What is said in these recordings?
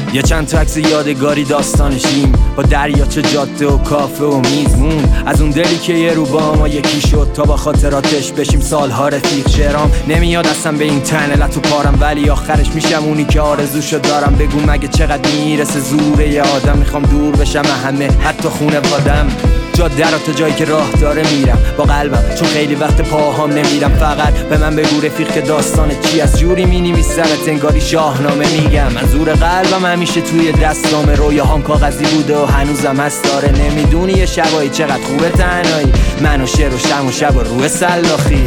یه چند تا عکس یادگاری داستانشیم، با دریاچه، جاده و کافه و میزمون. از اون دلی که یه رو با ما یکی شد تا با خاطراتش بشیم سالها رفیق. شعرام نمیاد اصلا به این تنه تو پارم، ولی آخرش میشم اونی که آرزوشو دارم. بگو مگه چقدر میرسه زور یه آدم، میخوام دور بشم همه حتی خونه وادم. جاده را تا جایی که راه داره میرم با قلبم، چون خیلی وقت پاهام نمیرم. فقط به من بگو رفیق که داستان چی از جوری مینویسمت انگاری شاهنامه میگم. من زور قلبم همیشه توی دستام، رویاهام کاغذی بوده و هنوزم هست. داره نمیدونی یه شبایی چقدر خوبه تنهایی، من و شعر و شم و شب و روی سلاخی.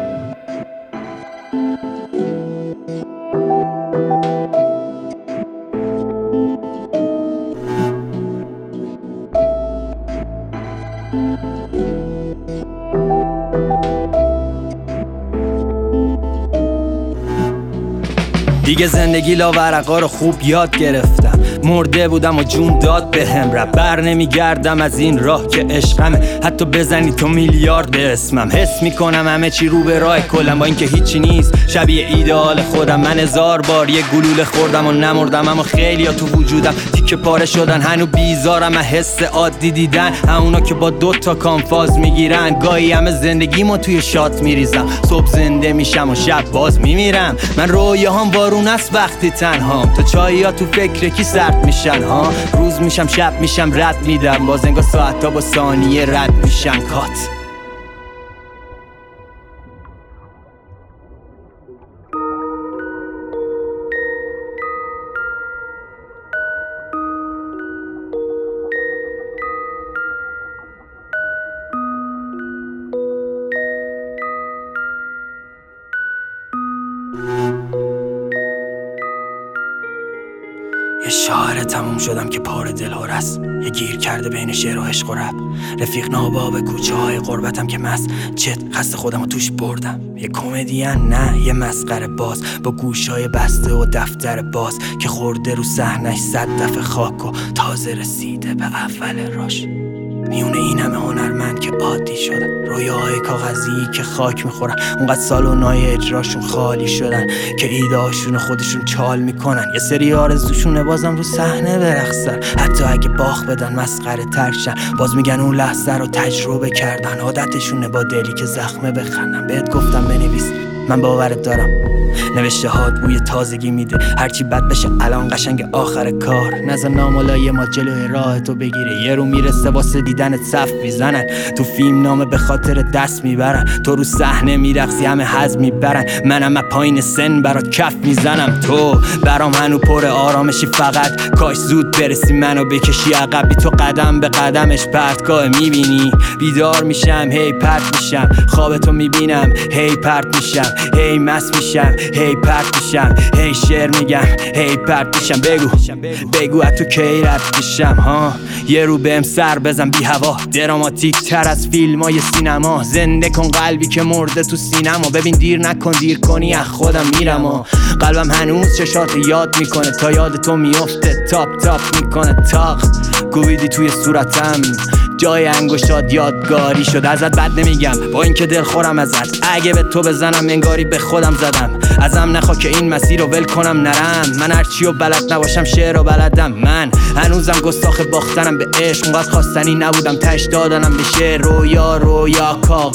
دیگه زندگی لاورقا رو خوب یاد گرفتم، مرده بودم و جون داد بهم. رب بر نمیگردم از این راه که عشقمه، حتی بزنی تو میلیارد به اسمم. حس میکنم همه چی رو به راه کلم، با اینکه هیچی نیست شبیه ایدئال خودم. من 1000 بار یه گلوله خوردم و نمردم، اما خیلی ها تو وجودم تیکه پاره شدن. هنو بیزارم از حس عادی دیدن، همونا که با 2 تا کامفاز میگیرن. گاهی همه زندگیمو توی شات میریزم، صبح زنده میشم و شب باز میمیرم. من رویاهام بارون است وقتی تنهام، تا چایی ها تو فکر کی سرد میشن ها. روز میشم شب میشم رد میدم، باز انگار ساعت ها با ثانیه رد میشن کات. یه شاعر تموم شدم که پاره دلهور است، یه گیر کرده بین شعر و عشق و رپ. رفیق ناباب کوچه های غربتم که چت خسته خودم رو توش بردم. یه کمدین نه یه مسخره باز، با گوشای بسته و دفتر باز که خورده رو صحنش 100 دفعه خاک و تازه رسیده به اول راش. میونه این همه هنرمند که عادی شدن، رویاهای کاغذی که خاک میخورن. اونقدر سالونای اجراشون خالی شدن که ایدهاشون خودشون چال میکنن. یه سری آرزوشونه بازم رو صحنه برقصن، حتی اگه باخ بدن مسخره ترشن. باز میگن اون لحظه رو تجربه کردن، عادتشونه با دلی که زخمه بخندن. بهت گفتم بنویس، من باورت دارم، نوشته هات بوی تازگی میده. هرچی بد بشه الان قشنگ آخر کار. نزن نامالای ما جلوی راه تو بگیره، یه رو میرسه واسه دیدنت صف میزنن. تو فیلم نامه به خاطر دست میبرن، تو رو صحنه میرقصی همه حزم میبرن. منم از پایین سن برات کف میزنم، تو برام هنو پر آرامشی. فقط کاش زود برسی منو بکشی عقب، بی تو قدم به قدمش پرتگاه میبینی. بیدار میشم هی پرت میشم، خوابتو میبینم هی پرت میشم، هی مست میشم هی پرت میشم، هی شعر میگم هی پرت میشم. بگو از تو کی رد میشم ها. یه رو بهم سر بزن بی هوا، دراماتیک تر از فیلم های سینما. زنده کن قلبی که مرده تو سینما. ببین دیر نکن، دیر کنی از خودم میرم و قلبم هنوز چشات یاد میکنه، تا یاد تو میفته تاپ میکنه تاق. کوبیدی توی صورتم، جای انگشتات یادگاری شد. ازت بد نمیگم با اینکه دل خورم ازت، اگه به تو بزنم انگاری به خودم زدم. ازم نخوا که این مسیر رو ول کنم نرم. من هرچی رو بلد نباشم شعر رو بلدم. من هنوزم گستاخ باختنم به عشق، اونقدر خواستنی نبودم تش دادنم به شعر. رویا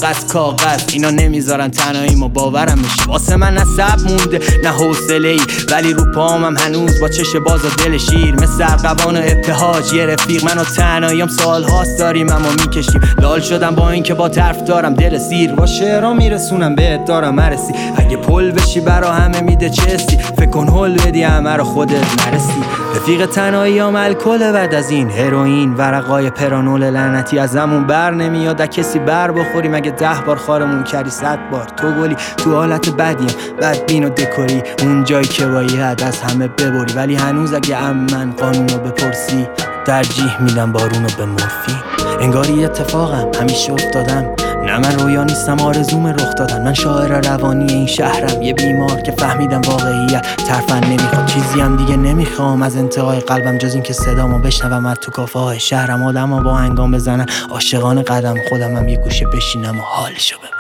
کاغذ اینا نمیذارن تنهاییمو باورم بشه. واسه من نه صبر مونده نه حوصله‌ای، ولی رو پامم هنوز با چش باز و دل شیر. مثل ارغوان و ابتهاج یه رفیق، من و تنهاییم سال‌هاست داریم اما میکشیم. لال شدم با اینکه با طرف دارم دل سیر، با شعرها میرسونم بهت دارم مرسی. اگه پل بشی برا همه میده چستی، فکر کن هول بدی همه رو خودت نرسی. رفیق تنهاییام الکل بعد از این هروئین، ورقای پرانول لعنتی ازمون بر نمیاد. کسی بر بخوری مگه 10 بار خارمون کردی 100 بار. تو گلی تو حالت بدیم، بدبین و دکوری، اون جایی که باید از همه ببری. ولی هنوز اگه من قانونو بپرسی، ترجیح میدم بارونو به مورفین. انگاری اتفاقم همیشه افتادم، نه من رویا نیستم آرزوم رخ دادن. من شاعر روانی این شهرم، یه بیمار که فهمیدم واقعیت ترفن نمیخواد. چیزی هم دیگه نمیخوام از انتهای قلبم جز این که صدامو بشنوم از تو کافه های شهرم. آدم ها با هنگام بزنن عاشقانه قدم، خودم هم یه گوشه بشینم و حالشو ببرم.